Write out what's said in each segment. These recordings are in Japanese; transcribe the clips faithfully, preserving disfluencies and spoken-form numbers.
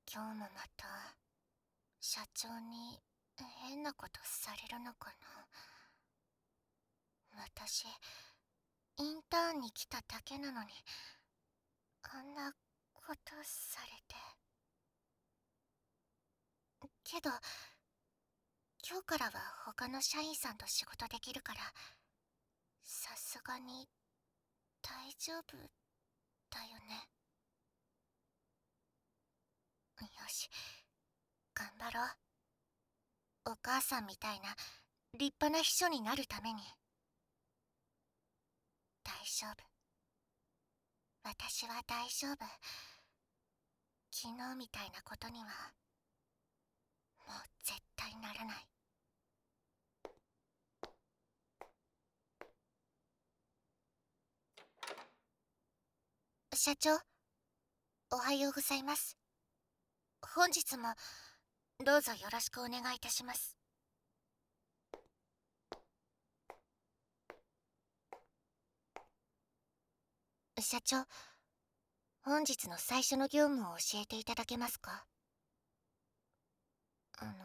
今日もまた社長に変なことされるのかな。私インターンに来ただけなのにあんなことされて。けど今日からは他の社員さんと仕事できるからさすがに大丈夫だよね。よし、頑張ろう。お母さんみたいな立派な秘書になるために。大丈夫、私は大丈夫。昨日みたいなことにはもう絶対ならない。社長、おはようございます。本日もどうぞよろしくお願いいたします。社長、本日の最初の業務を教えていただけますか？あの、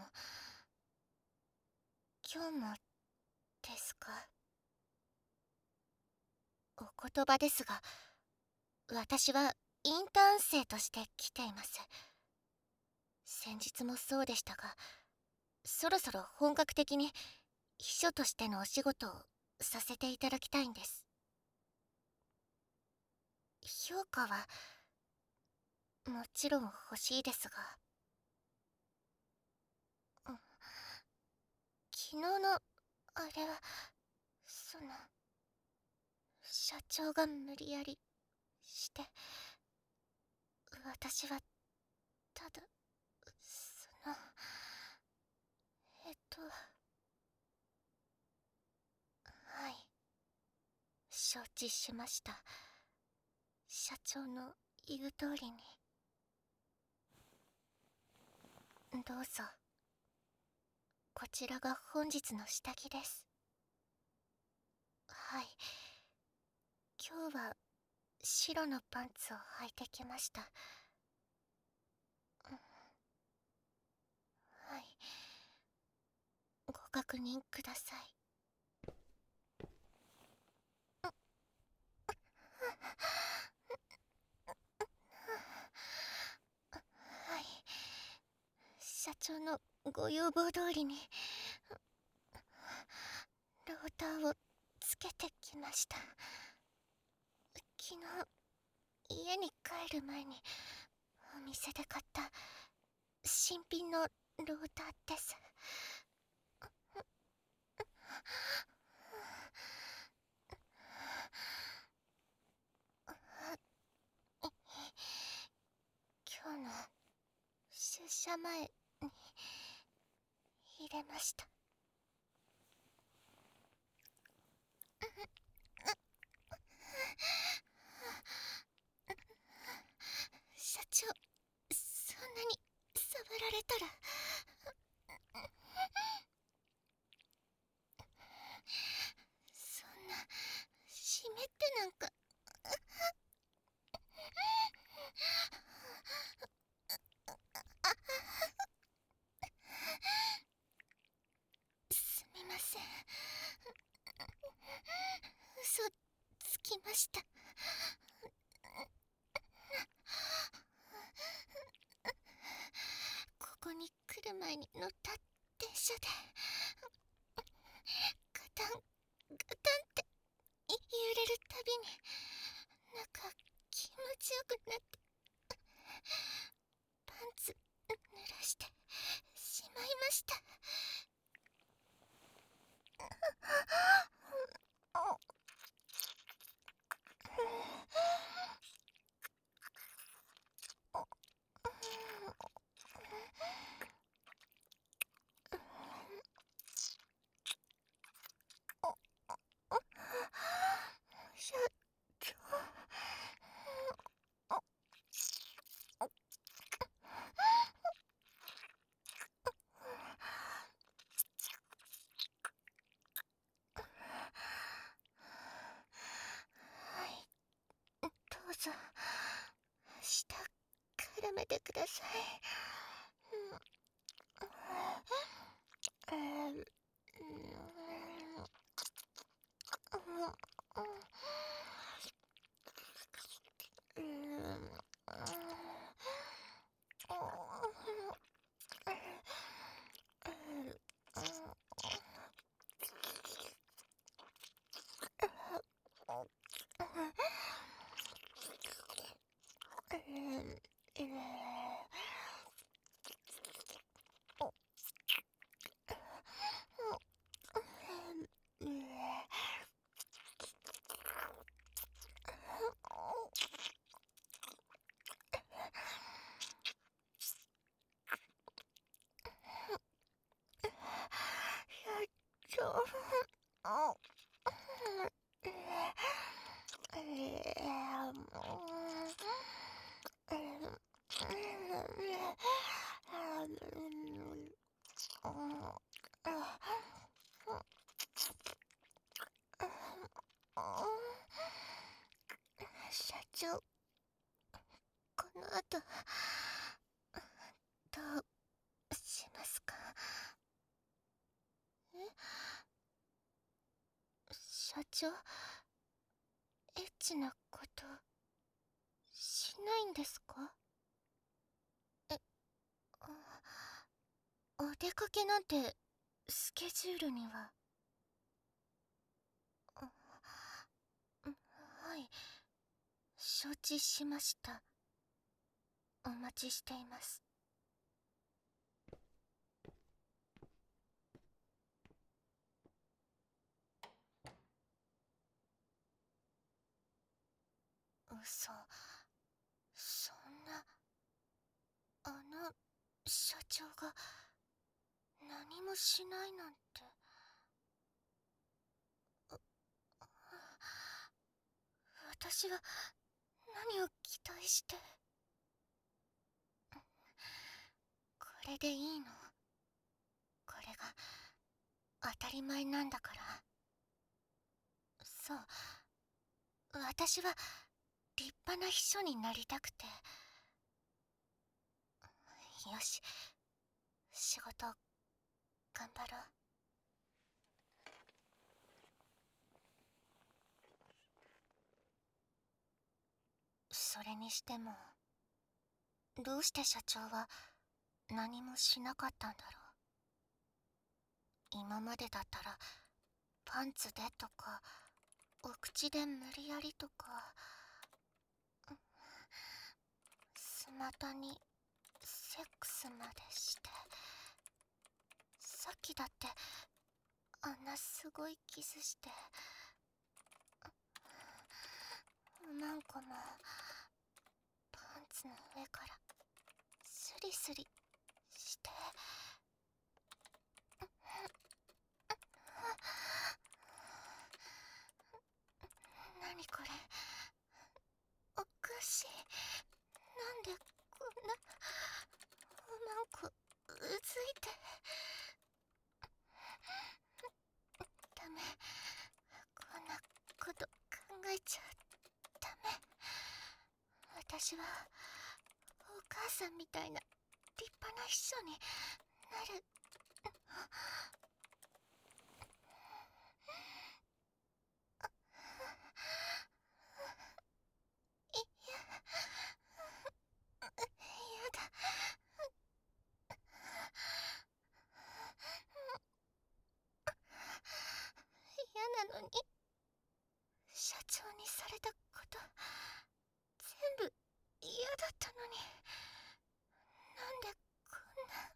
今日もですか？お言葉ですが、私はインターン生として来ています。先日もそうでしたが、そろそろ本格的に秘書としてのお仕事をさせていただきたいんです。評価はもちろん欲しいですが、うん、昨日のあれはその社長が無理やりして私はただそのえっとはい承知しました。社長の言う通りに。どうぞ。こちらが本日の下着です。はい、今日は白のパンツを履いてきました。うん、はい、ご確認ください。はい、社長のご要望通りにローターをつけてきました。昨日家に帰る前にお店で買った新品のローターです。今日の出社前に入れました。社長、そんなに触られたら。そんな湿ってなんか。すみません、嘘つきました。ここに来る前に乗った電車でガタンガタンって揺れるたびになんか気持ちよくなってパンツ濡らしてしまいました。社長、はい、どうぞ下から絡めてください。うん、うん、うん、社長、この後どうしますか？え、社長、エッチなことしないんですか？え、あ、お出かけなんてスケジュールには。あ、はい、承知しました。お待ちしています。嘘、そんな、あの社長が何もしないなんて。私は何を期待して。これでいいの？これが当たり前なんだから。そう、私は立派な秘書になりたくて。よし、仕事頑張ろう。それにしても、どうして社長は何もしなかったんだろう。今までだったらパンツでとかお口で無理やりとか、スマタにセックスまでして、さっきだってあんなすごいキスして、なんかもパンツの上からスリスリして。何これ、おかしい。なんでこんな、なんかうずいて。ダメ、こんなこと考えちゃダメ。私はお母さんみたいな立派な秘書になる。いや、やだ。嫌なのに。社長にされたこと全部嫌だったのに、なんでこんな。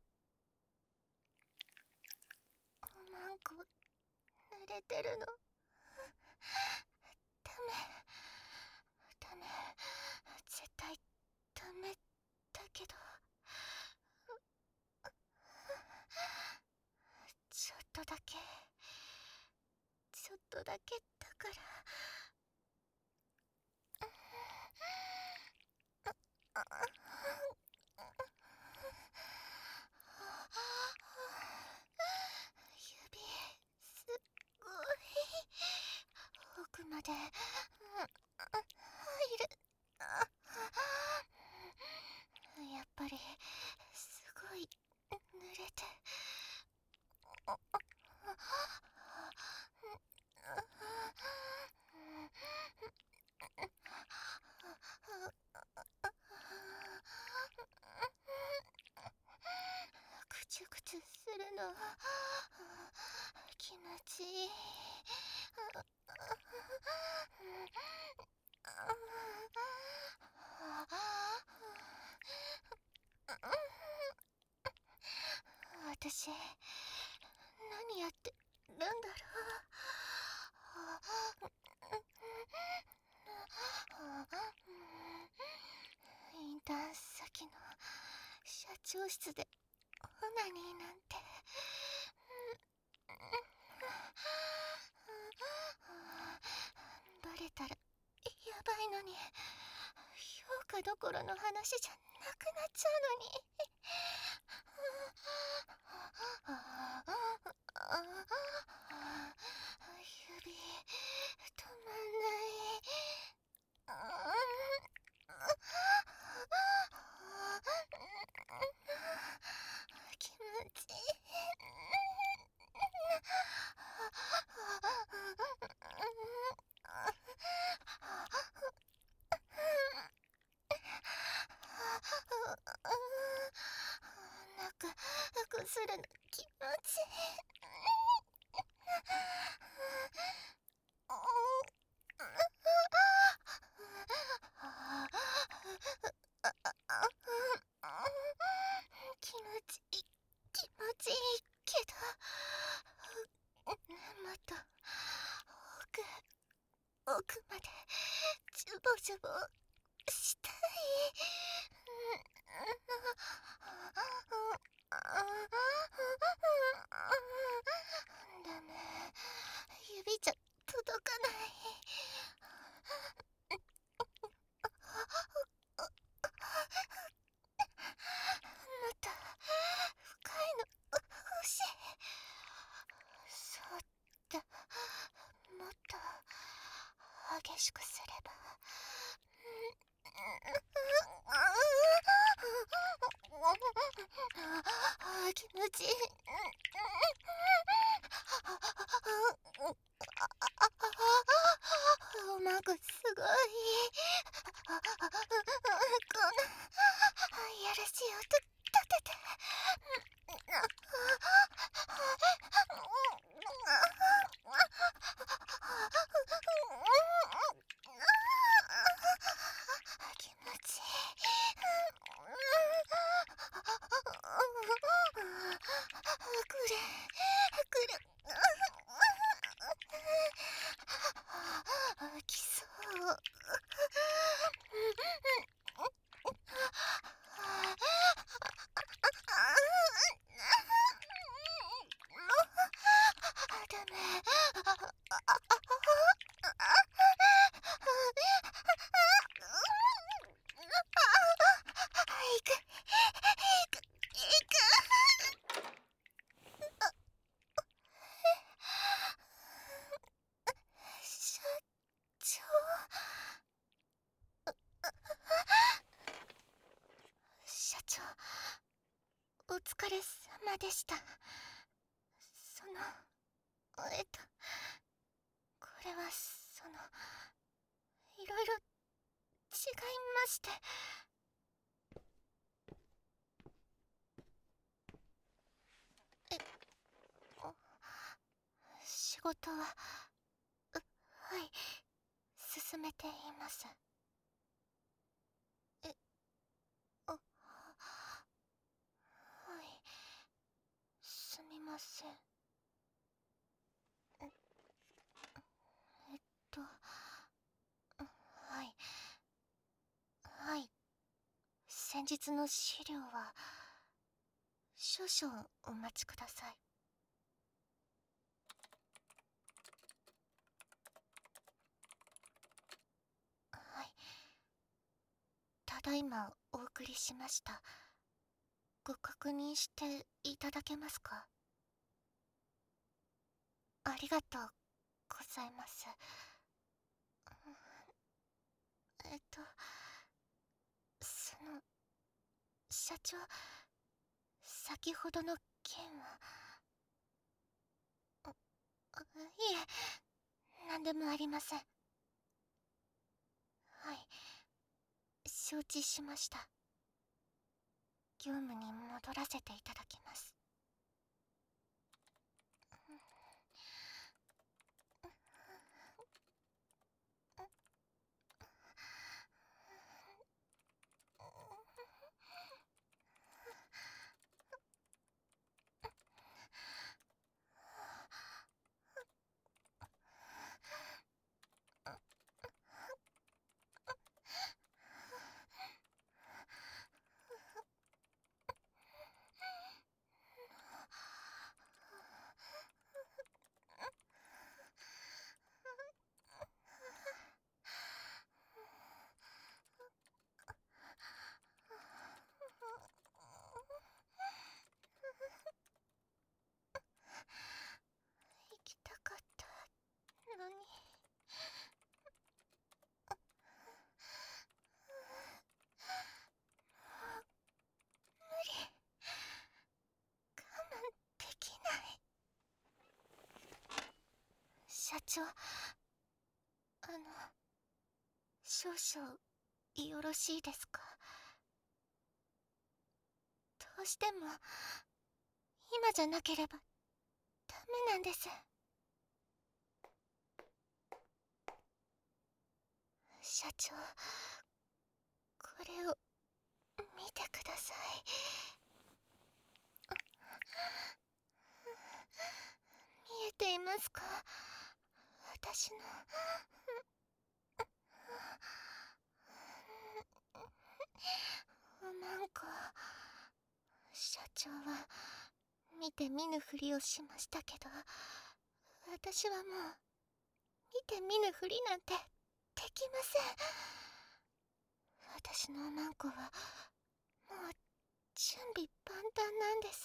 おまんこ濡れてるの。ダメ、ダメ、絶対ダメだけど、ちょっとだけ、ちょっとだけだから。指、すっごい奥まで、うん、入る。 私、何やってるんだろう。インターン先の社長室でオナニーなんて。バレたらやばいのに、評価どころの話じゃなくなっちゃうのに。指止まんない。気持ちいい。なんかこするの気持ちいい。気持ちいい気持ちいいけど、もっと奥奥までジュボジュボしたい。ダメ、指じゃ届かない。もっと深いの欲しい。そうだ、もっと激しくすれば。気持ちいい。うまくすごい。こんないやらしい音立てて。気持ちいい。くれくれ。きそう。ダメ。いくいくいく。社長、社長、お疲れ様でした。そのえっとこれはそのいろいろ違いまして。えお仕事はうはい進めています。えあはいすみません。ええっとはいはい先日の資料は少々お待ちください。はいただいまお送りしました。ご確認していただけますか？ありがとうございます。えっとその社長、先ほどの件は。あいえ何でもありません。はい承知しました。業務に戻らせていただきます。 長、あの、少々よろしいですか？どうしても今じゃなければダメなんです。社長、これを見てください。見えていますか？私のおまんこ。社長は見て見ぬふりをしましたけど、私はもう見て見ぬふりなんてできません。私のおまんこはもう準備万端なんです。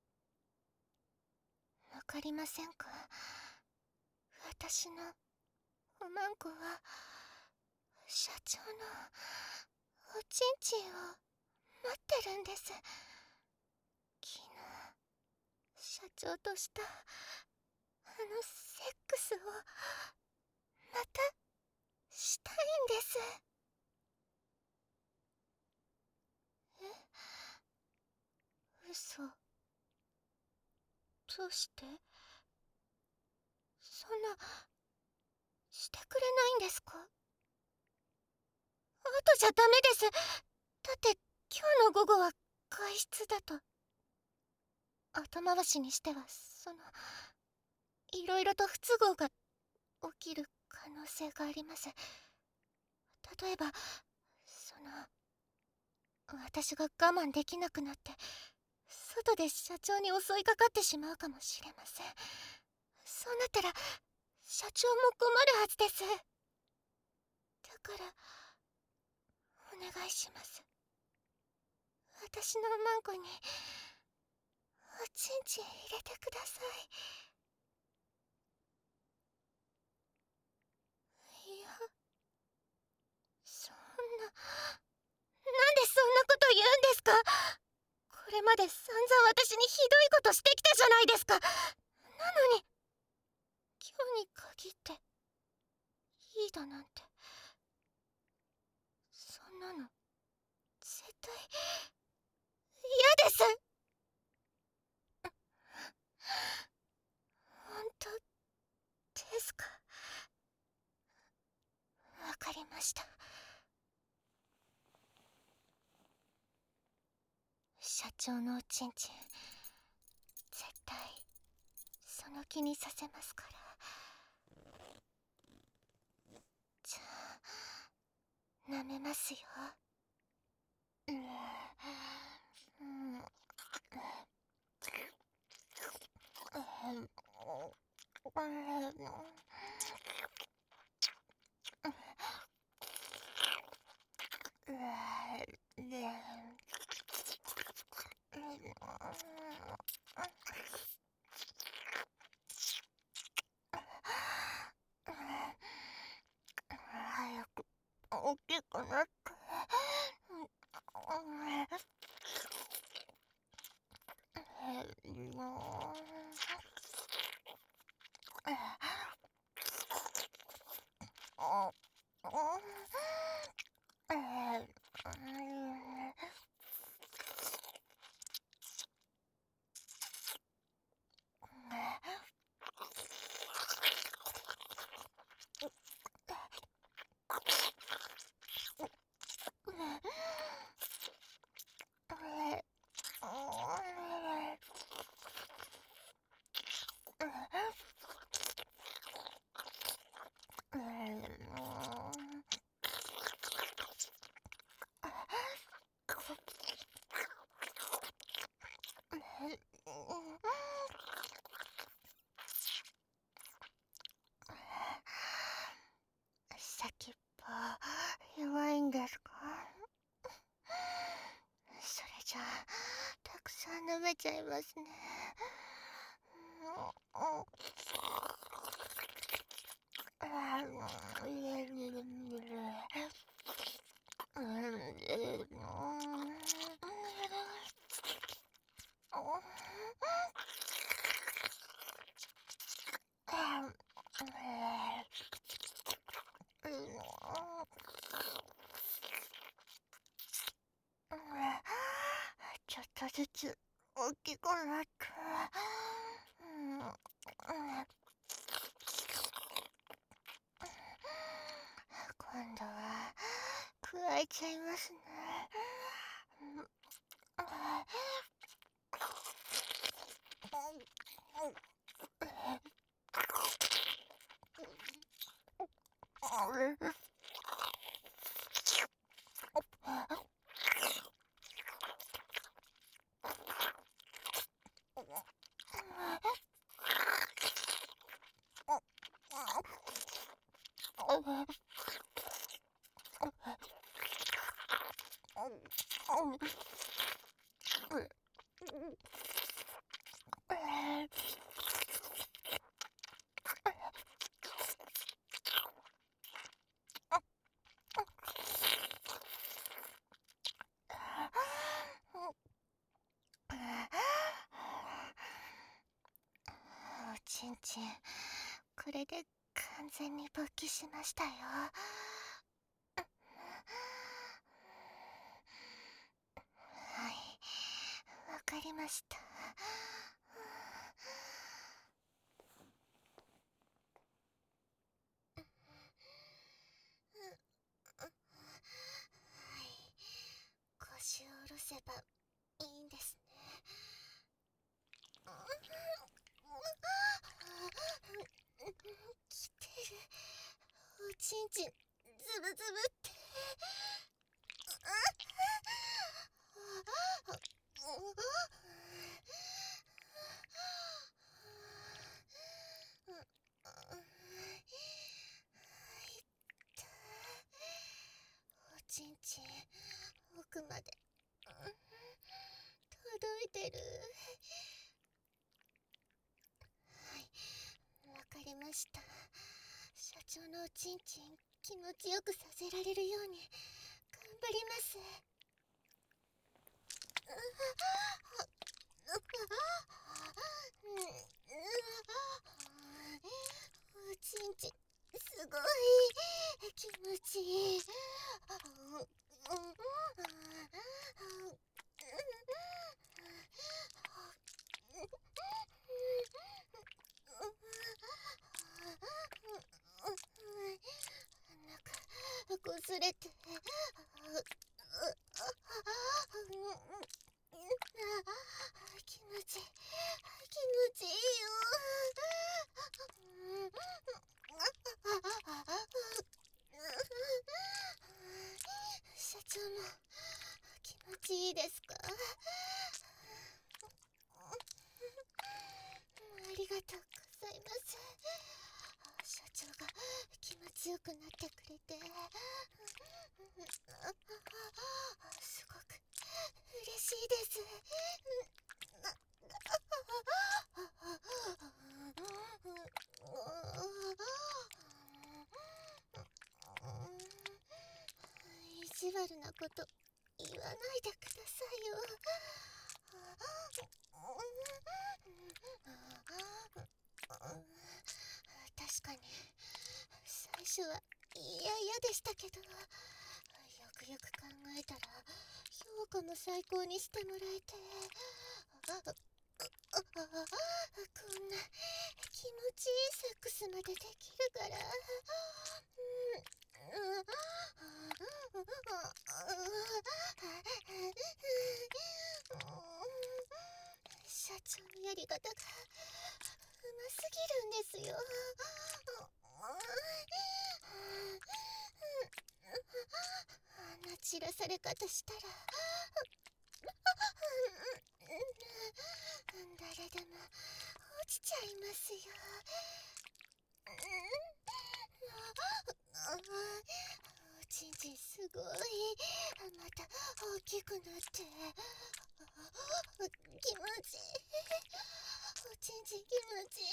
わかりませんか？私のおまんこは社長のおちんちんを待ってるんです。昨日社長としたあのセックスをまたしたいんです。え、嘘。どうして？そんなしてくれないんですか？後じゃダメです。だって今日の午後は外出だと。後回しにしてはそのいろいろと不都合が起きる可能性があります。例えばその私が我慢できなくなって外で社長に襲いかかってしまうかもしれません。そうなったら社長も困るはずです。だからお願いします。私のマンコにおちんちん入れてください。いや、そんな、なんでそんなこと言うんですか？これまで散々私にひどいことしてきたじゃないですか。なのに今日に限っていいだなんて、そんなの絶対嫌です。本当ですか？わかりました。社長のおちんちん絶対その気にさせますから。じゃあ舐めますよ。うん、うん、早く大きくなって。先っぽ弱いんですか？それじゃあたくさん舐めちゃいますね。 とずつ大きくなって、うんうん、今度はくわえちゃいますね。うんおちんちん、これで完全に勃起しましたよ。はい、わかりました。はい、腰を下ろせばいいんですね。きてる。おちんちんズブズブって。おちんちん奥まで届いてる。はい、わかりました。社長のおちんちん気持ちよくさせられるように頑張ります。おちんちんすごい気持ちいい。なんかこすれて気持ちいい気持ちいいよ。社長も気持ちいいですか？ありがとうございます。社長が気持ちよくなってくれてすごく嬉しいです。意地悪なこと言わないでくださいよ。確かに最初は嫌々でしたけど、よくよく考えたら評価も最高にしてもらえて、こんな気持ちいいセックスまでできるから、社長のやり方がうますぎるんですよ。あんな散らされ方したら誰でも落ちちゃいますよ。おちんちんすごい。また大きくなって気持ちいい。おちんちん気持ちいい。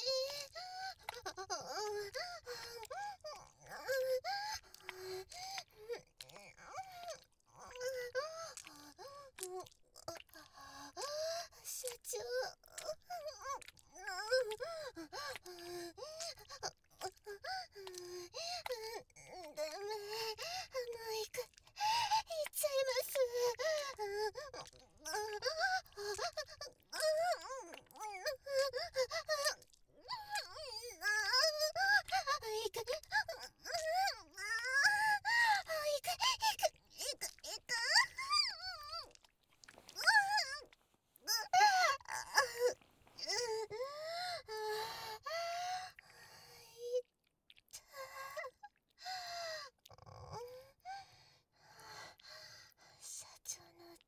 社長ダメ、もう行く行っちゃいます。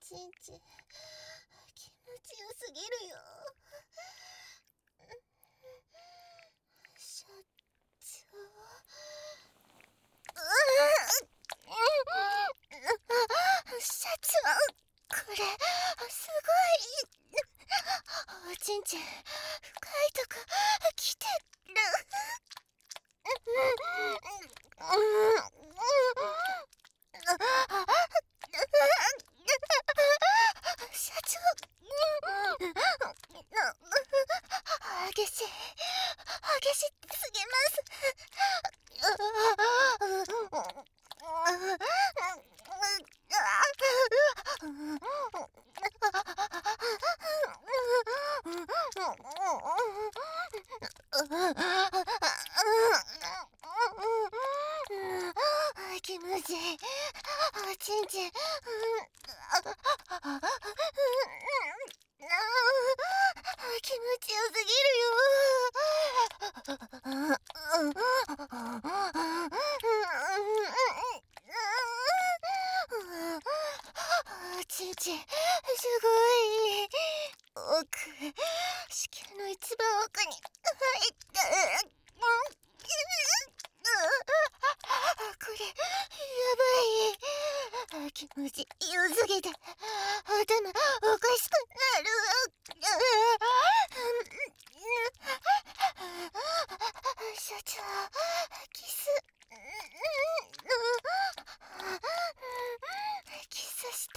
ちんちん気持ちよすぎるよ。社長。社長、これすごい。おちんちん深いとこ来てる。社長、激しい激しすぎます。気持ちいい。おちんちん。気持ちよすぎるよ。おちんちんすごい奥、子宮の一番奥に入った。これやばい。気持ち良すぎて頭おかしくなる。社長、キスキスして。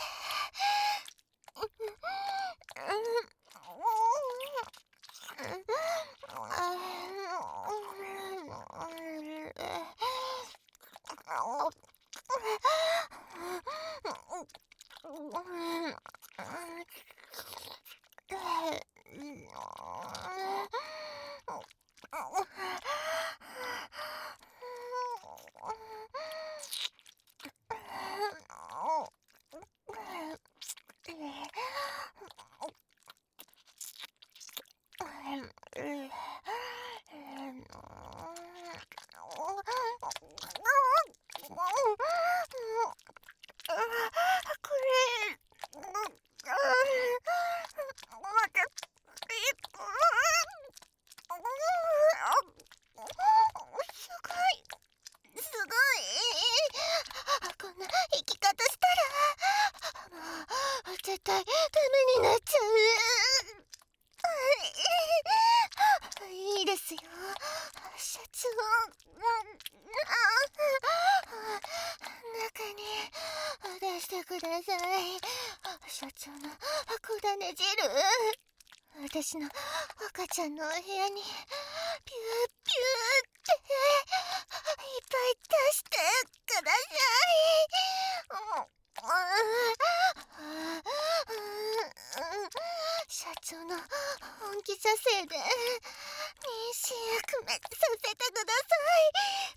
絶対ダメになっちゃう。いいですよ社長。中に出してください。社長の小種汁、私の赤ちゃんのお部屋にピューピューっていっぱい出してください。社長の本気射精で妊娠役目させてください。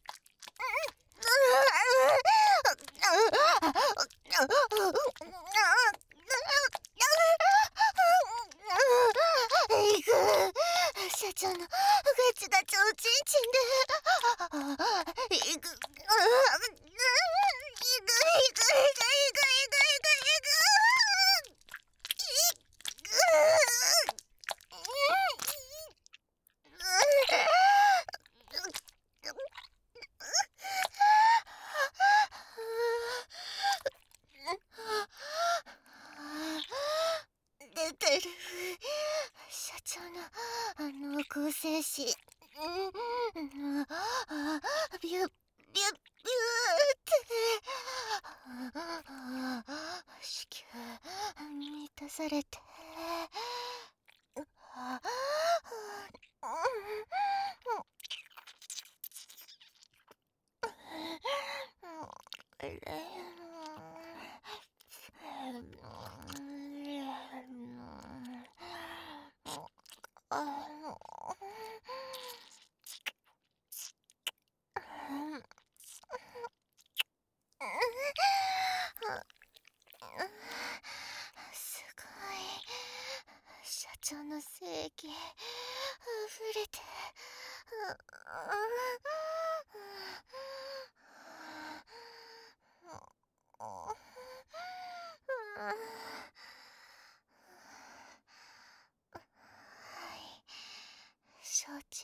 いく社長のガチガチおちんちんでいくいくいくいくいくいくいく出てる社長のあの構成詞。ビュッビュッビュッって子宮満たされてすごい社長の精液溢れて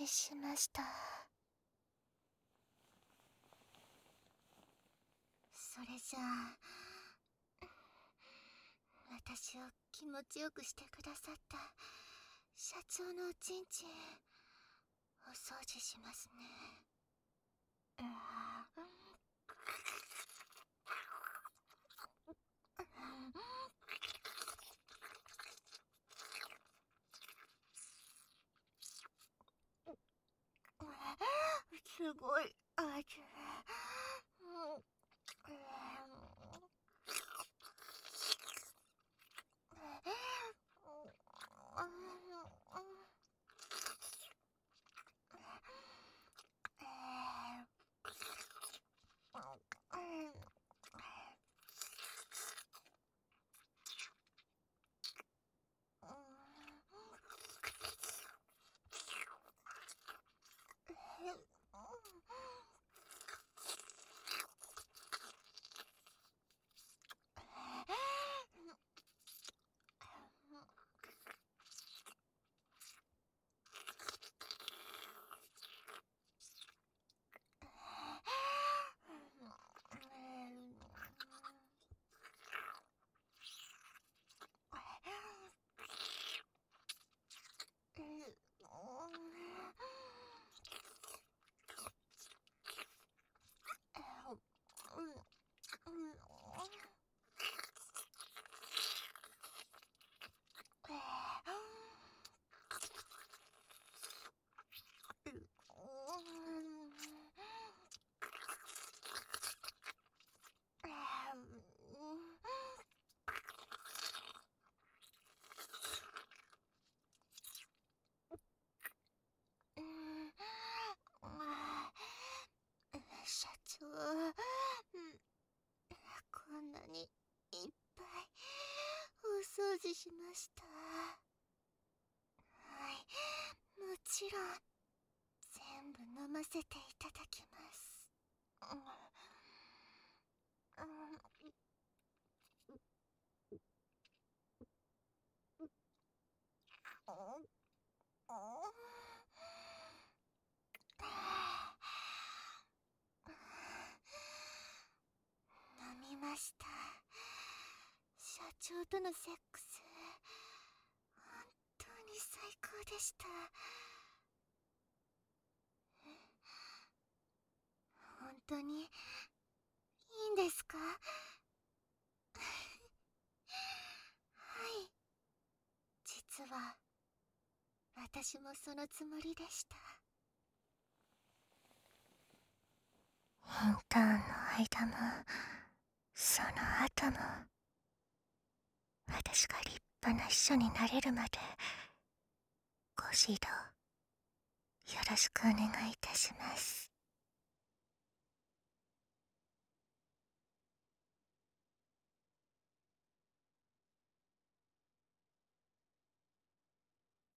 事しました。それじゃあ、私を気持ちよくしてくださった社長のおちんちん、お掃除しますね。うーすごい味。社長、こんなにいっぱいお掃除しました。はい、もちろん全部飲ませていただきます。飲みました。社長とのセックス、本当に最高でした。本当にいいんですか？はい、実は私もそのつもりでした。インターンの間もその後も、私が立派な秘書になれるまでご指導よろしくお願いいたします。